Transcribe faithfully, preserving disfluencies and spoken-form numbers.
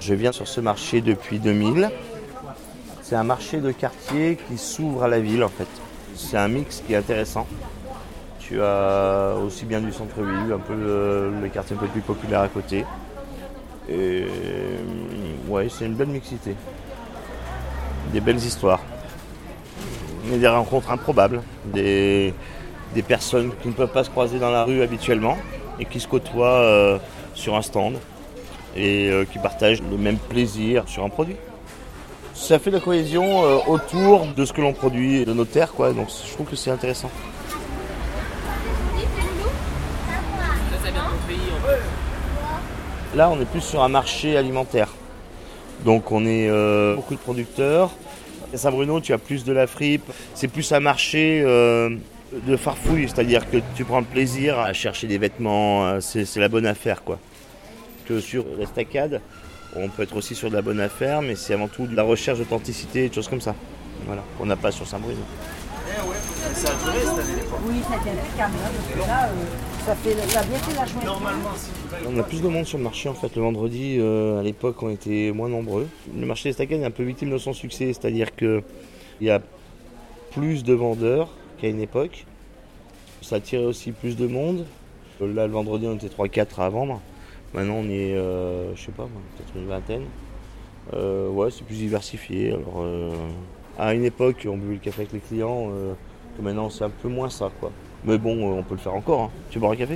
Je viens sur ce marché depuis deux mille. C'est un marché de quartier qui s'ouvre à la ville en fait. C'est un mix qui est intéressant. Tu as aussi bien du centre-ville, un peu le, le quartier un peu plus populaire à côté. Et ouais, c'est une belle mixité. Des belles histoires. Et des rencontres improbables. Des, des personnes qui ne peuvent pas se croiser dans la rue habituellement et qui se côtoient euh, sur un stand et euh, qui partagent le même plaisir sur un produit. Ça fait de la cohésion euh, autour de ce que l'on produit, de nos terres, quoi. Donc je trouve que c'est intéressant. Là, on est plus sur un marché alimentaire. Donc on est euh, beaucoup de producteurs. À Saint-Bruno, tu as plus de la fripe. C'est plus un marché euh, de farfouille, c'est-à-dire que tu prends le plaisir à chercher des vêtements. C'est, c'est la bonne affaire, quoi. Que sur l'estacade, on peut être aussi sur de la bonne affaire, mais c'est avant tout de la recherche d'authenticité et de choses comme ça. Voilà, qu'on n'a pas sur Saint-Bruno. Ça a duré cette année, les fois. Oui, ça a été calme, parce que là, euh, ça, fait, ça a bien fait la journée. Normalement, On a plus de monde sur le marché en fait. Le vendredi, euh, à l'époque, on était moins nombreux. Le marché d'Estacade est un peu victime de son succès, c'est-à-dire qu'il y a plus de vendeurs qu'à une époque. Ça attirait aussi plus de monde. Là, le vendredi, on était trois quatre à vendre. Maintenant, on est, euh, je sais pas, peut-être une vingtaine. Euh, ouais, c'est plus diversifié. Alors, euh, à une époque, on buvait le café avec les clients. Euh, que maintenant, c'est un peu moins ça, quoi. Mais bon, euh, on peut le faire encore. Hein. Tu bois un café ?